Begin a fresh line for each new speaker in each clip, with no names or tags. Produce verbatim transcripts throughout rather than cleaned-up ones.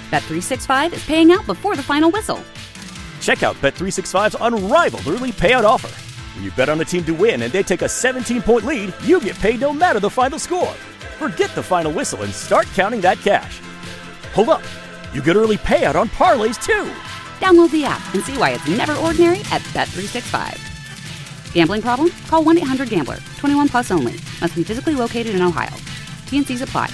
Bet three sixty-five is paying out before the final whistle.
Check out Bet three sixty-five's unrivaled early payout offer. When you bet on a team to win and they take a seventeen-point lead, you get paid no matter the final score. Forget the final whistle and start counting that cash. Hold up. You get early payout on parlays, too.
Download the app and see why it's never ordinary at Bet three sixty-five. Gambling problem? Call one eight hundred gambler. twenty-one plus only. Must be physically located in Ohio. T and C's apply.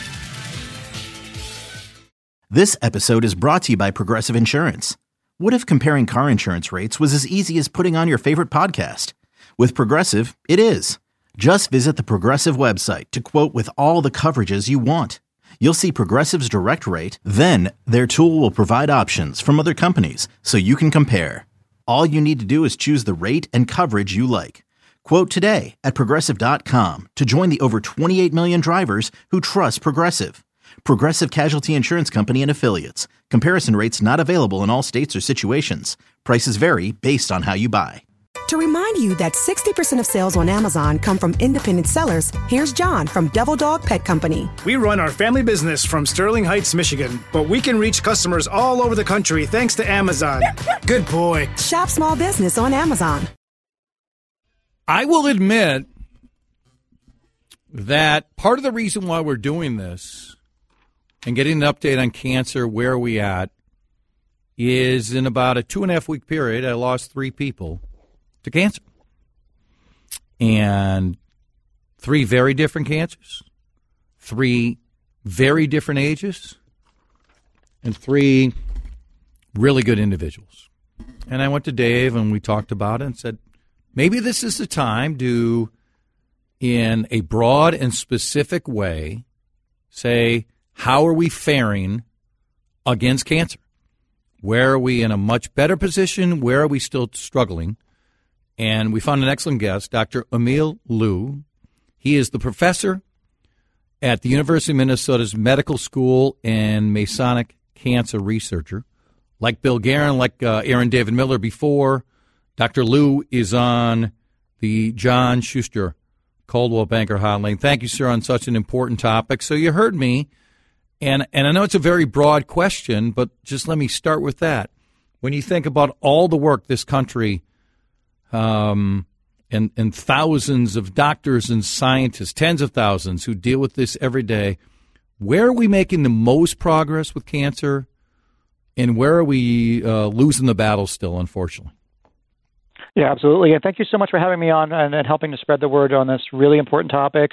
This episode is brought to you by Progressive Insurance. What if comparing car insurance rates was as easy as putting on your favorite podcast? With Progressive, it is. Just visit the Progressive website to quote with all the coverages you want. You'll see Progressive's direct rate, then their tool will provide options from other companies so you can compare. All you need to do is choose the rate and coverage you like. Quote today at Progressive dot com to join the over twenty-eight million drivers who trust Progressive. Progressive Casualty Insurance Company and Affiliates. Comparison rates not available in all states or situations. Prices vary based on how you buy.
To remind you that sixty percent of sales on Amazon come from independent sellers, here's John from Devil Dog Pet Company.
We run our family business from Sterling Heights, Michigan, but we can reach customers all over the country thanks to Amazon. Good boy.
Shop small business on Amazon.
I will admit that part of the reason why we're doing this and getting an update on cancer, where are we at, is in about a two and a half week period, I lost three people to cancer. And three very different cancers, three very different ages, and three really good individuals. And I went to Dave and we talked about it and said, maybe this is the time to, in a broad and specific way, say, how are we faring against cancer? Where are we in a much better position? Where are we still struggling? And we found an excellent guest, Doctor Emil Liu. He is the professor at the University of Minnesota's Medical School and Masonic cancer researcher. Like Bill Guerin, like uh, Aaron David Miller before, Doctor Liu is on the John Schuster Coldwell Banker Hotline. Thank you, sir, on such an important topic. So you heard me, and, and I know it's a very broad question, but just let me start with that. When you think about all the work this country Um, and, and thousands of doctors and scientists, tens of thousands who deal with this every day, where are we making the most progress with cancer, and where are we uh, losing the battle still, unfortunately?
Yeah, absolutely. And thank you so much for having me on and, and helping to spread the word on this really important topic.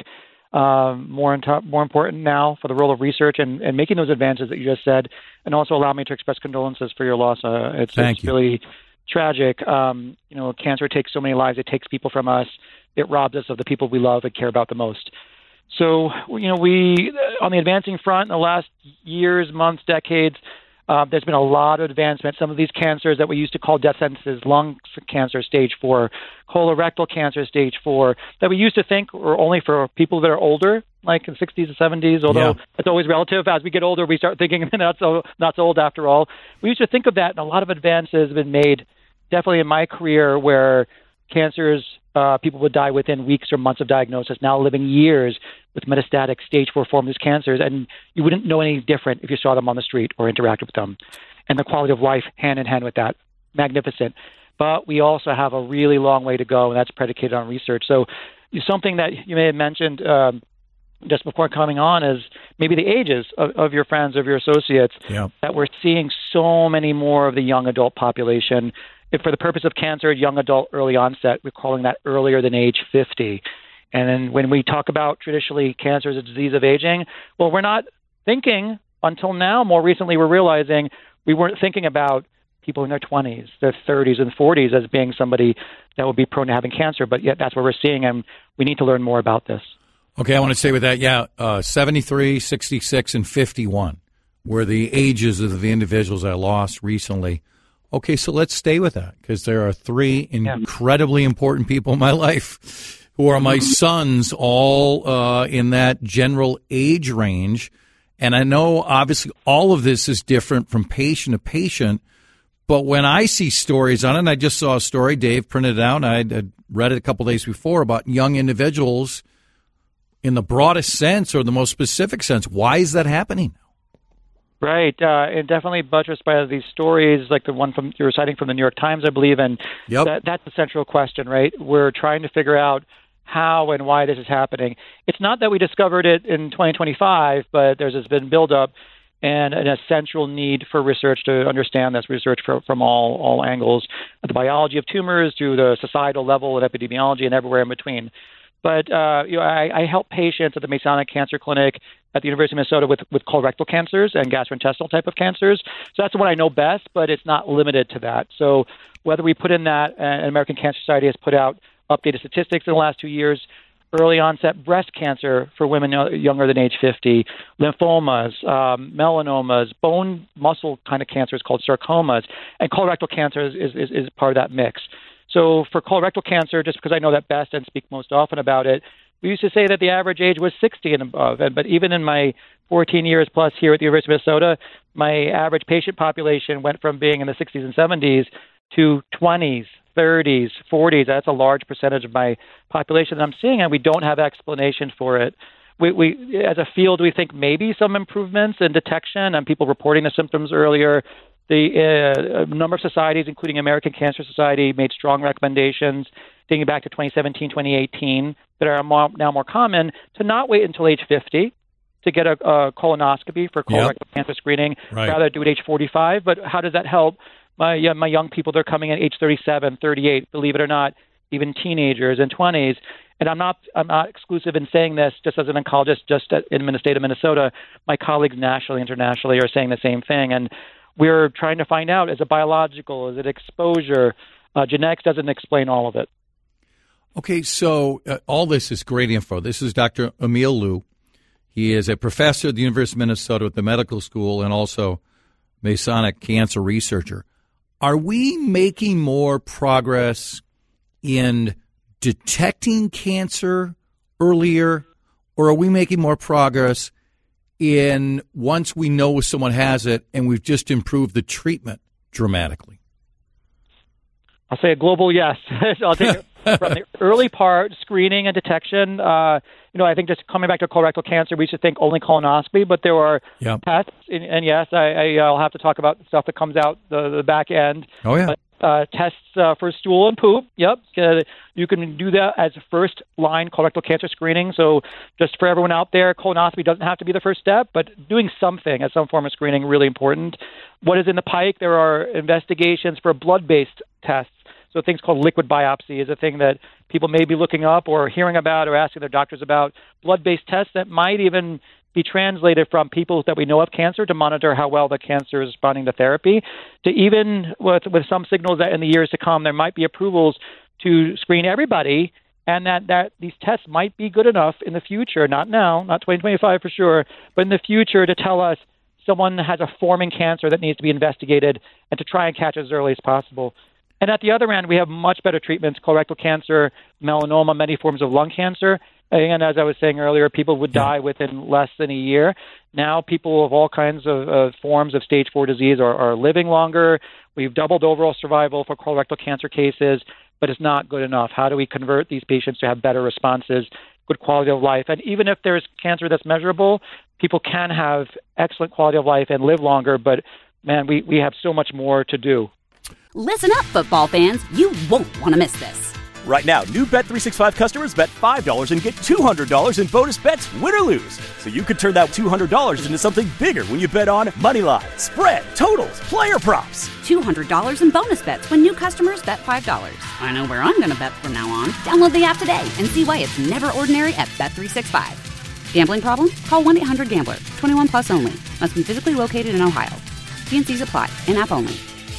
Um, more, in top, more important now for the role of research and, and making those advances that you just said, and also allow me to express condolences for your loss. Uh, it's,
Thank
it's
you.
really tragic. Um, you know, cancer takes so many lives. It takes people from us. It robs us of the people we love and care about the most. So, you know, we, on the advancing front, in the last years, months, decades, uh, there's been a lot of advancement. Some of these cancers that we used to call death sentences, lung cancer stage four, colorectal cancer stage four, that we used to think were only for people that are older, like in the sixties and seventies, although
Yeah.
it's always relative. As we get older, we start thinking not so, not so old after all. We used to think of that, and a lot of advances have been made, definitely in my career, where cancers, uh, people would die within weeks or months of diagnosis, now living years with metastatic stage four forms of cancers, and you wouldn't know any different if you saw them on the street or interacted with them. And the quality of life hand in hand with that, magnificent. But we also have a really long way to go, and that's predicated on research. So something that you may have mentioned um, just before coming on is maybe the ages of, of your friends, of your associates,
Yeah.
that we're seeing so many more of the young adult population. If for the purpose of cancer, young adult, early onset, we're calling that earlier than age fifty. And then when we talk about traditionally cancer as a disease of aging, well, we're not thinking until now, more recently, we're realizing we weren't thinking about people in their twenties, their thirties and forties as being somebody that would be prone to having cancer. But yet that's what we're seeing, and we need to learn more about this.
Okay, I want to say with that, yeah, uh, seventy-three, sixty-six, and fifty-one were the ages of the individuals I lost recently. Okay, so let's stay with that, because there are three incredibly important people in my life who are my sons, all uh, in that general age range. And I know, obviously, all of this is different from patient to patient. But when I see stories on it, and I just saw a story, Dave printed it out, and I had read it a couple days before, about young individuals in the broadest sense or the most specific sense. Why is that happening?
Right, uh, and definitely buttressed by these stories like the one from you're citing from the New York Times, I believe, and
yep.
that, that's the central question, right? We're trying to figure out how and why this is happening. It's not that we discovered it in twenty twenty-five, but there's this been buildup and an essential need for research to understand this research for, from all, all angles, the biology of tumors to the societal level and epidemiology and everywhere in between. But uh, you know, I, I help patients at the Masonic Cancer Clinic at the University of Minnesota with, with colorectal cancers and gastrointestinal type of cancers. So that's the one I know best, but it's not limited to that. So whether we put in that, uh, American Cancer Society has put out updated statistics in the last two years, early onset breast cancer for women younger than age fifty, lymphomas, um, melanomas, bone muscle kind of cancers called sarcomas, and colorectal cancer is, is, is part of that mix. So for colorectal cancer, just because I know that best and speak most often about it, we used to say that the average age was sixty and above. But even in my fourteen years plus here at the University of Minnesota, my average patient population went from being in the sixties and seventies to twenties, thirties, forties. That's a large percentage of my population that I'm seeing, and we don't have explanation for it. We, we, as a field, we think maybe some improvements in detection and people reporting the symptoms earlier. The uh, number of societies, including American Cancer Society, made strong recommendations dating back to twenty seventeen, twenty eighteen that are more, now more common to not wait until age fifty to get a, a colonoscopy for colorectal yep. cancer screening, right. rather do it age forty-five. But how does that help my, yeah, my young people? They're coming in age thirty-seven, thirty-eight, believe it or not, even teenagers and twenties. And I'm not I'm not exclusive in saying this just as an oncologist just at, in the state of Minnesota. My colleagues nationally, internationally are saying the same thing. And we're trying to find out, is it biological? Is it exposure? Uh, genetics doesn't explain all of it.
Okay, so uh, all this is great info. This is Doctor Emil Liu. He is a professor at the University of Minnesota at the medical school and also Masonic cancer researcher. Are we making more progress in detecting cancer earlier, or are we making more progress in once we know someone has it and we've just improved the treatment dramatically?
I'll say a global yes. I'll take it from the early part, screening and detection. Uh, you know, I think just coming back to colorectal cancer, we should think only colonoscopy, but there are yep. tests. And, and yes, I, I, I'll have to talk about the stuff that comes out the, the back end.
Oh, yeah.
But, uh, tests uh, for stool and poop. Yep. Uh, you can do that as first line colorectal cancer screening. So just for everyone out there, colonoscopy doesn't have to be the first step, but doing something as some form of screening, really important. What is in the pike? There are investigations for blood-based tests. So things called liquid biopsy is a thing that people may be looking up or hearing about or asking their doctors about. Blood-based tests that might even be translated from people that we know of cancer to monitor how well the cancer is responding to therapy, to even with, with some signals that in the years to come there might be approvals to screen everybody, and that, that these tests might be good enough in the future, not now, not twenty twenty-five for sure, but in the future to tell us someone has a forming cancer that needs to be investigated and to try and catch it as early as possible. And at the other end, we have much better treatments, colorectal cancer, melanoma, many forms of lung cancer. And as I was saying earlier, people would die within less than a year. Now people of all kinds of uh, forms of stage four disease are, are living longer. We've doubled overall survival for colorectal cancer cases, but it's not good enough. How do we convert these patients to have better responses, good quality of life? And even if there's cancer that's measurable, people can have excellent quality of life and live longer. But, man, we, we have so much more to do.
Listen up, football fans. You won't want to miss this.
Right now, new Bet three sixty-five customers bet five dollars and get two hundred dollars in bonus bets, win or lose. So you could turn that two hundred dollars into something bigger when you bet on moneyline, spread, totals, player props.
two hundred dollars in bonus bets when new customers bet five dollars. I know where I'm going to bet from now on. Download the app today and see why it's never ordinary at Bet three sixty-five. Gambling problem? Call one eight hundred gambler. twenty-one plus only. Must be physically located in Ohio. T and C's apply. In-app only.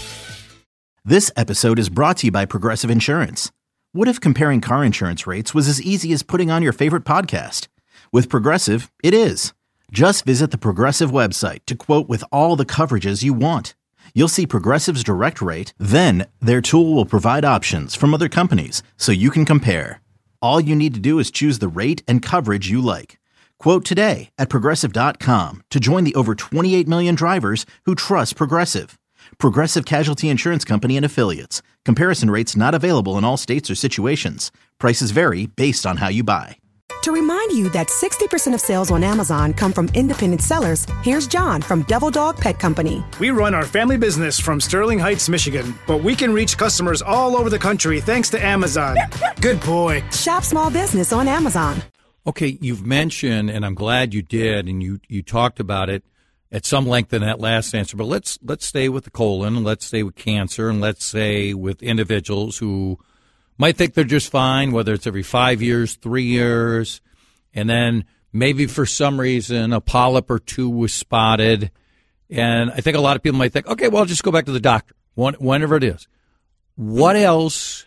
This episode is brought to you by Progressive Insurance. What if comparing car insurance rates was as easy as putting on your favorite podcast? With Progressive, it is. Just visit the Progressive website to quote with all the coverages you want. You'll see Progressive's direct rate, then their tool will provide options from other companies so you can compare. All you need to do is choose the rate and coverage you like. Quote today at Progressive dot com to join the over twenty-eight million drivers who trust Progressive. Progressive Casualty Insurance Company and Affiliates. Comparison rates not available in all states or situations. Prices vary based on how you buy.
To remind you that sixty percent of sales on Amazon come from independent sellers, here's John from Devil Dog Pet Company.
We run our family business from Sterling Heights, Michigan, but we can reach customers all over the country thanks to Amazon. Good boy.
Shop small business on Amazon.
Okay, you've mentioned, and I'm glad you did, and you, you talked about it at some length in that last answer, but let's let's stay with the colon, and let's stay with cancer, and let's say with individuals who might think they're just fine, whether it's every five years, three years, and then maybe for some reason a polyp or two was spotted. And I think a lot of people might think, okay, well, I'll just go back to the doctor, whenever it is. What else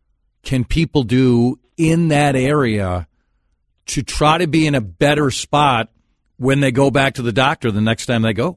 can people do in that area to try to be in a better spot when they go back to the doctor the next time they go?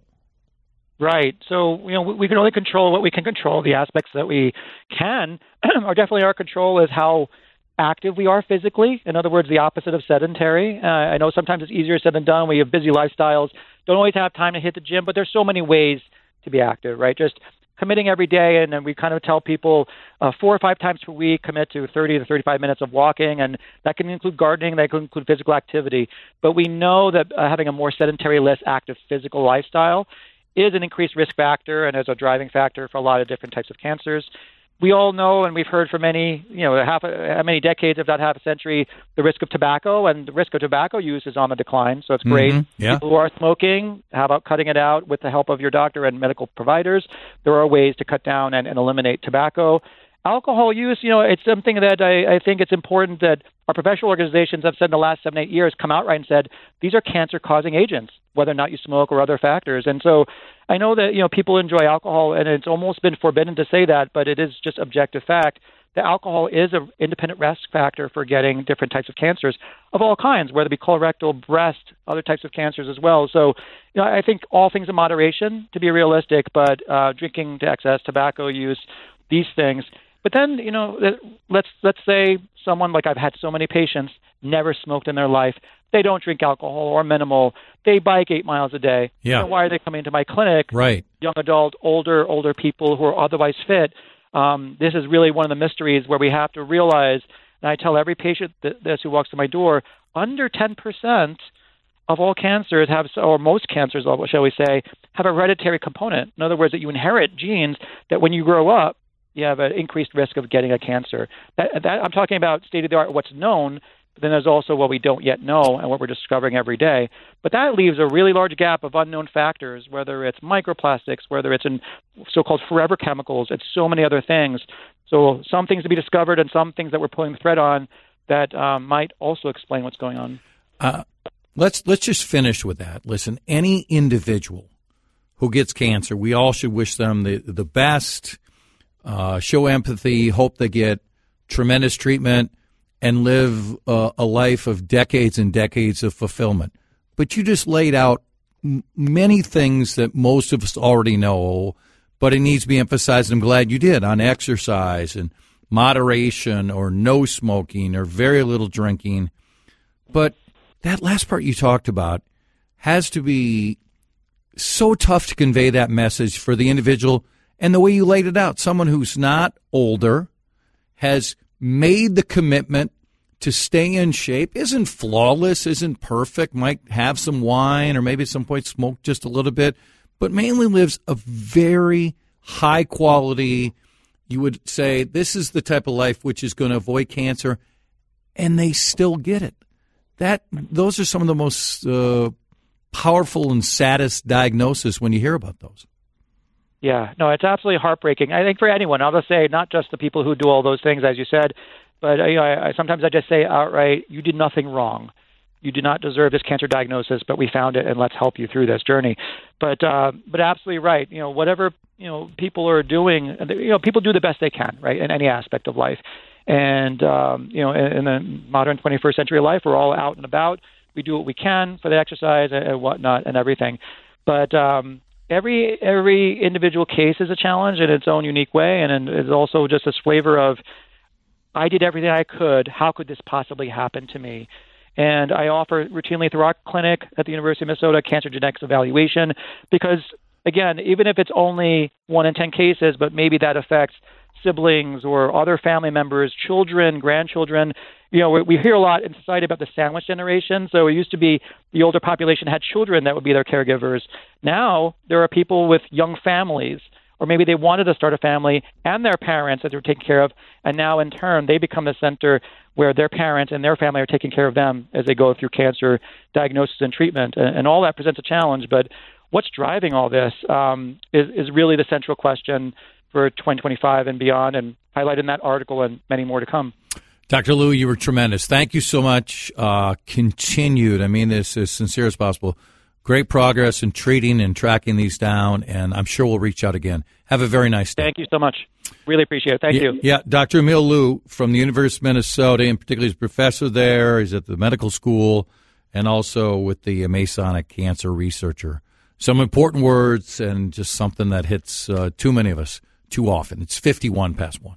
Right. So, you know, we, we can only control what we can control. The aspects that we can are definitely our control is how active we are physically. In other words, the opposite of sedentary. Uh, I know sometimes it's easier said than done. We have busy lifestyles, don't always have time to hit the gym, but there's so many ways to be active, right? Just committing every day, and then we kind of tell people uh, four or five times per week, commit to thirty to thirty-five minutes of walking, and that can include gardening, that can include physical activity. But we know that uh, having a more sedentary, less active physical lifestyle is an increased risk factor and is a driving factor for a lot of different types of cancers. We all know, and we've heard for many, you know, half a, many decades, if not half a century, the risk of tobacco, and the risk of tobacco use is on the decline. So it's great.
Mm-hmm. Yeah.
People who are smoking, how about cutting it out with the help of your doctor and medical providers? There are ways to cut down and, and eliminate tobacco. Alcohol use, you know, it's something that I, I think it's important that our professional organizations have said in the last seven, eight years, come out right and said, these are cancer-causing agents, whether or not you smoke or other factors. And so I know that, you know, people enjoy alcohol, and it's almost been forbidden to say that, but it is just objective fact that alcohol is an independent risk factor for getting different types of cancers of all kinds, whether it be colorectal, breast, other types of cancers as well. So, you know, I think all things in moderation, to be realistic, but uh, drinking to excess, tobacco use, these things. But then, you know, let's let's say someone, like I've had so many patients, never smoked in their life. They don't drink alcohol or minimal. They bike eight miles a day.
Yeah.
You know, why are they coming to my clinic?
Right.
Young adult, older, older people who are otherwise fit. Um, this is really one of the mysteries where we have to realize, and I tell every patient that, this who walks to my door, under ten percent of all cancers have, or most cancers, shall we say, have a hereditary component. In other words, that you inherit genes that when you grow up, you have an increased risk of getting a cancer. That, that, I'm talking about state-of-the-art, what's known, but then there's also what we don't yet know and what we're discovering every day. But that leaves a really large gap of unknown factors, whether it's microplastics, whether it's in so-called forever chemicals, it's so many other things. So some things to be discovered and some things that we're pulling the thread on that um, might also explain what's going on.
Uh, let's let's just finish with that. Listen, any individual who gets cancer, we all should wish them the, the best. Uh, show empathy, hope they get tremendous treatment, and live uh, a life of decades and decades of fulfillment. But you just laid out m- many things that most of us already know, but it needs to be emphasized. I'm glad you did, on exercise and moderation or no smoking or very little drinking. But that last part you talked about has to be so tough to convey that message for the individual. And the way you laid it out, someone who's not older, has made the commitment to stay in shape, isn't flawless, isn't perfect, might have some wine or maybe at some point smoke just a little bit, but mainly lives a very high quality, you would say, this is the type of life which is going to avoid cancer, and they still get it. That those are some of the most uh, powerful and saddest diagnoses when you hear about those.
Yeah, no, it's absolutely heartbreaking. I think for anyone, I'll just say not just the people who do all those things, as you said, but you know, I, I, sometimes I just say outright, you did nothing wrong. You do not deserve this cancer diagnosis, but we found it, and let's help you through this journey. But uh, but absolutely right. You know, whatever you know people are doing, you know, people do the best they can, right, in any aspect of life. And um, you know, in, in the modern twenty-first century life, we're all out and about. We do what we can for the exercise and, and whatnot and everything. But um, Every every individual case is a challenge in its own unique way, and, and it's also just this flavor of, I did everything I could. How could this possibly happen to me? And I offer routinely through our clinic at the University of Minnesota cancer genetics evaluation because, again, even if it's only one in ten cases, but maybe that affects siblings or other family members, children, grandchildren. You know, we, we hear a lot in society about the sandwich generation. So it used to be the older population had children that would be their caregivers. Now there are people with young families, or maybe they wanted to start a family and their parents that they were taking care of, and now in turn they become the center where their parents and their family are taking care of them as they go through cancer diagnosis and treatment. And, and all that presents a challenge, but what's driving all this um, is, is really the central question for twenty twenty-five and beyond, and highlighted in that article and many more to come.
Doctor Liu, you were tremendous. Thank you so much. Uh, continued, I mean this as sincere as possible. Great progress in treating and tracking these down, and I'm sure we'll reach out again. Have a very nice day.
Thank you so much. Really appreciate it. Thank
yeah,
you.
Yeah, Doctor Emil Liu from the University of Minnesota, and particularly he's a professor there. He's at the medical school and also with the Masonic Cancer Researcher. Some important words and just something that hits uh, too many of us too often. It's fifty-one past one.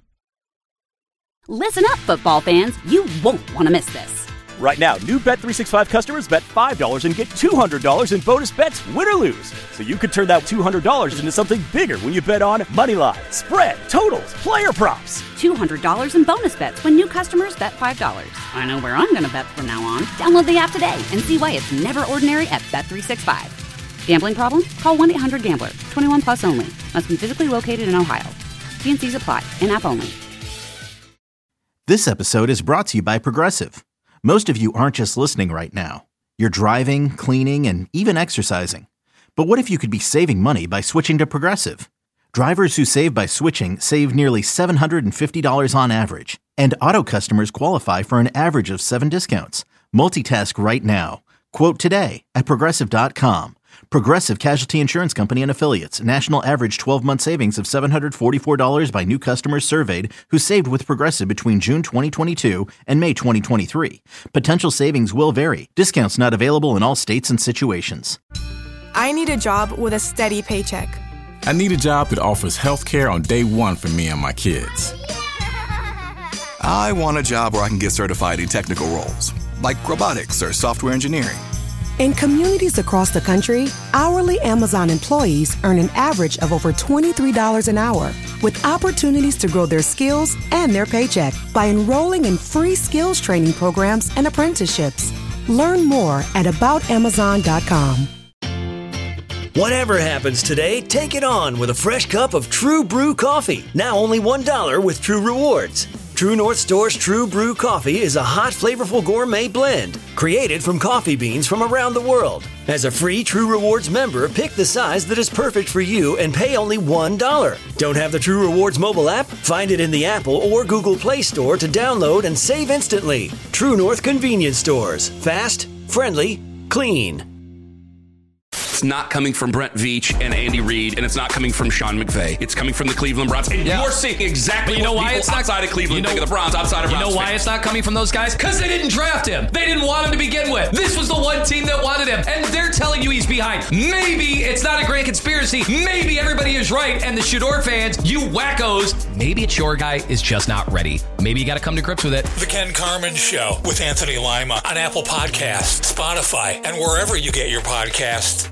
Listen up, football fans. You won't want to miss this.
Right now, new Bet three sixty-five customers bet five dollars and get two hundred dollars in bonus bets, win or lose. So you could turn that two hundred dollars into something bigger when you bet on money line, spread, totals, player props.
two hundred dollars in bonus bets when new customers bet five dollars. I know where I'm going to bet from now on. Download the app today and see why it's never ordinary at Bet three sixty-five. Gambling problem? Call one eight hundred gambler. twenty-one plus only. Must be physically located in Ohio. T and C's apply. In-app only.
This episode is brought to you by Progressive. Most of you aren't just listening right now. You're driving, cleaning, and even exercising. But what if you could be saving money by switching to Progressive? Drivers who save by switching save nearly seven hundred fifty dollars on average. And auto customers qualify for an average of seven discounts. Multitask right now. Quote today at Progressive dot com. Progressive Casualty Insurance Company and Affiliates. National average twelve-month savings of seven hundred forty-four dollars by new customers surveyed who saved with Progressive between June twenty twenty-two and May twenty twenty-three. Potential savings will vary. Discounts not available in all states and situations.
I need a job with a steady paycheck.
I need a job that offers health care on day one for me and my kids.
I want a job where I can get certified in technical roles, like robotics or software engineering.
In communities across the country, hourly Amazon employees earn an average of over twenty-three dollars an hour, with opportunities to grow their skills and their paycheck by enrolling in free skills training programs and apprenticeships. Learn more at about amazon dot com.
Whatever happens today, take it on with a fresh cup of True Brew coffee. Now only one dollar with True Rewards. True North Store's True Brew coffee is a hot, flavorful gourmet blend created from coffee beans from around the world. As a free True Rewards member, pick the size that is perfect for you and pay only one dollar. Don't have the True Rewards mobile app? Find it in the Apple or Google Play Store to download and save instantly. True North Convenience Stores. Fast, friendly, clean.
It's not coming from Brent Veach and Andy Reid, and it's not coming from Sean McVay. It's coming from the Cleveland Browns. And yeah. you're seeing exactly you know what why people it's not, outside of Cleveland you know, think of the Browns, outside of
You
Browns
know why
fans.
it's not coming from those guys? Because they didn't draft him. They didn't want him to begin with. This was the one team that wanted him, and they're telling you he's behind. Maybe it's not a grand conspiracy. Maybe everybody is right, and the Shador fans, you wackos, maybe it's your guy is just not ready. Maybe you got to come to grips with it.
The Ken Carman Show with Anthony Lima on Apple Podcasts, Spotify, and wherever you get your podcasts.